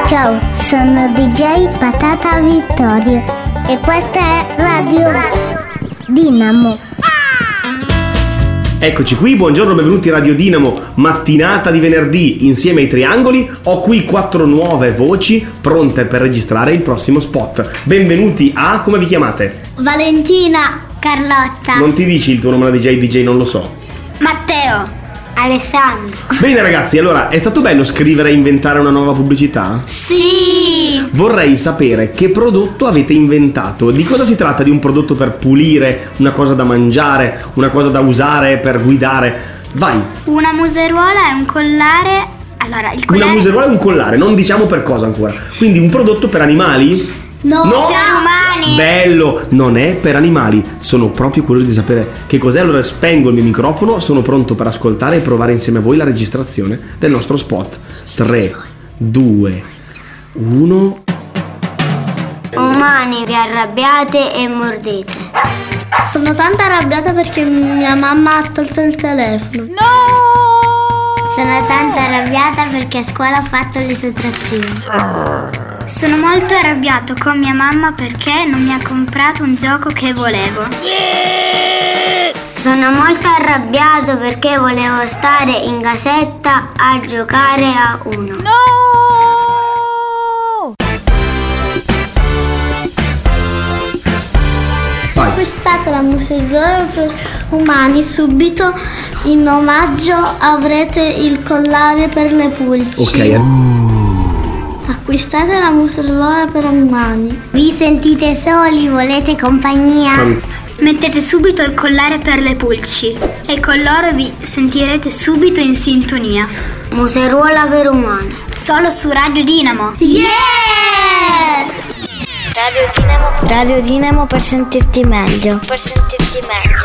Ciao, sono DJ Patata Vittorio e questa è Radio Dinamo. Eccoci qui, buongiorno, benvenuti a Radio Dinamo, mattinata di venerdì insieme ai Triangoli. Ho qui 4 nuove voci pronte per registrare il prossimo spot. Benvenuti a, come vi chiamate? Valentina, Carlotta. Non ti dici il tuo nome da DJ, non lo so. Matteo, Alessandro. Bene ragazzi, allora, è stato bello scrivere e inventare una nuova pubblicità? Sì. Vorrei sapere che prodotto avete inventato. Di cosa si tratta? Di un prodotto per pulire, una cosa da mangiare, una cosa da usare per guidare? Vai. Una museruola e un collare. Allora, il collare. Una museruola e un collare, non diciamo per cosa ancora. Quindi un prodotto per animali? No, per umani. Bello, non è per animali. Sono proprio curioso di sapere che cos'è. Allora spengo il mio microfono, sono pronto per ascoltare e provare insieme a voi la registrazione del nostro spot. 3, 2, 1. Umani, vi arrabbiate e mordete. Sono tanto arrabbiata perché mia mamma ha tolto il telefono. No! Sono tanto arrabbiata perché a scuola ho fatto le sottrazioni. Sono molto arrabbiato con mia mamma perché non mi ha comprato un gioco che volevo. Sono molto arrabbiato perché volevo stare in casetta a giocare a Uno. Se acquistate la museruola per umani, subito in omaggio avrete il collare per le pulci. Ok. Acquistate la museruola per umani. Vi sentite soli, volete compagnia? Mettete subito il collare per le pulci e con loro vi sentirete subito in sintonia. Museruola per umani. Solo su Radio Dinamo. Yeah! Radio Dinamo per sentirti meglio. Per sentirti meglio.